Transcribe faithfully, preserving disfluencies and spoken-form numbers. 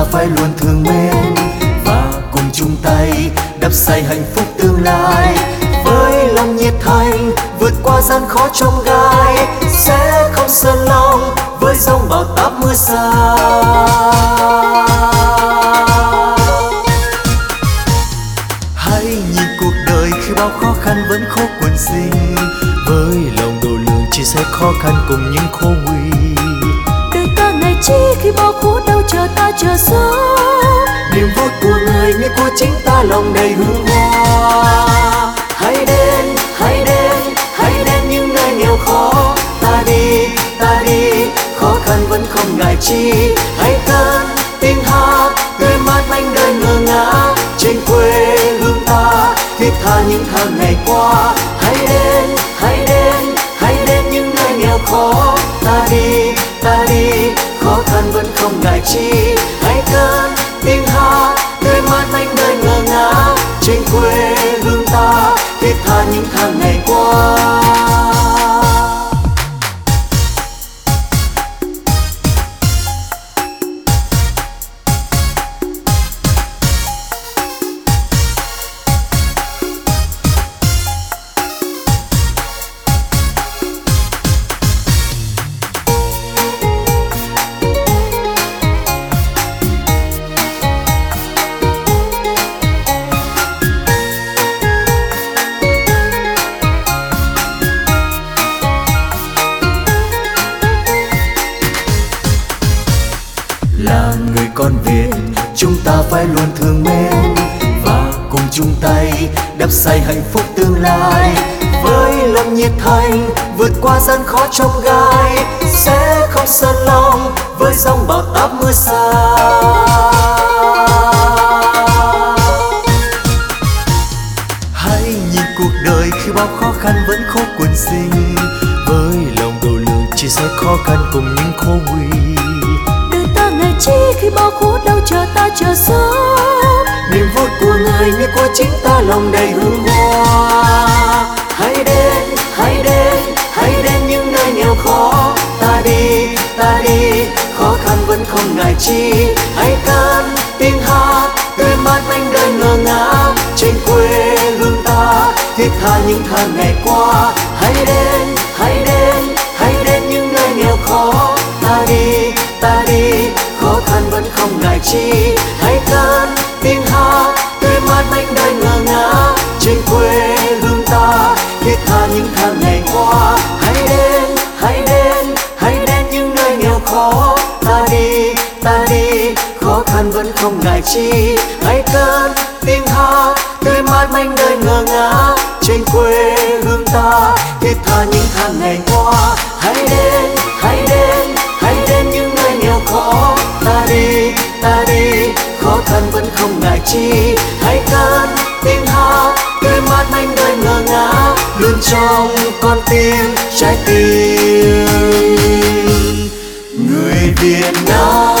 phải luôn thương mến và cùng chung tay đắp xây hạnh phúc tương lai. Với lòng nhiệt thành vượt qua gian khó trong gai, sẽ không sơn lòng với giông bão táp mưa xa. Hãy nhìn cuộc đời khi bao khó khăn vẫn khó quần sinh, với lòng độ lượng chia sẻ khó khăn cùng những khổ nguy. Đời ta ngày chi khi bao khổ đau chờ ta chờ gió, niềm vui của người như của chính ta lòng đầy hương hoa. Hãy đến, hãy đến, hãy đến những nơi nghèo khó. Ta đi, ta đi, khó khăn vẫn không ngại chi. Hãy cất tiếng hát tươi mát manh đời ngơ ngác trên quê hương ta, thiết tha những tháng ngày qua. Hãy đến, hãy đến, hãy đến những nơi nghèo khó. Ta đi, ta đi, khó khăn vẫn không ngại chi. Hãy cất tiếng hát tươi mát manh đời ngơ ngác trên quê hương ta, thiết tha những tháng ngày qua. Là người con Việt, chúng ta phải luôn thương mến và cùng chung tay đắp xây hạnh phúc tương lai. Với lòng nhiệt thành vượt qua gian khó trong gai, sẽ không sơn lòng với giông bão táp mưa xa. Hãy nhìn cuộc đời khi bao khó khăn vẫn khó quần sinh, với lòng độ lượng chia sẻ khó khăn cùng những khổ nguy. chi khi bao khổ đau chờ ta chờ gió, niềm vui của người như của chính ta lòng đầy hương hoa. Hãy đến, hãy đến, hãy đến những nơi nghèo khó. Ta đi, ta đi, khó khăn vẫn không ngại chi. Hãy cất tiếng hát tươi mát manh đời ngơ ngác trên quê hương ta, thiết tha những tháng ngày qua. Hãy đến, hãy đến, hãy đến những nơi nghèo khó. Ta đi, ta đi, khó khăn vẫn không ngại chi. Hãy cất tiếng hát tươi mát manh đời ngơ ngác trên quê hương ta, thiết tha những tháng ngày qua. Hãy đến, hãy đến, hãy đến những nơi nghèo khó. Ta đi, ta đi, khó khăn vẫn không ngại chi. Hãy cất tiếng hát tươi mát manh đời ngơ ngác trên quê hương ta, thiết tha những tháng ngày qua. Hãy đến, hãy đến, hãy đến những nơi nghèo khó. Ta đi, ta đi, khó khăn vẫn không ngại chi. Hãy cất tiếng hát tươi mát manh đời ngơ ngác luôn trong con tim trái tim người Việt Nam.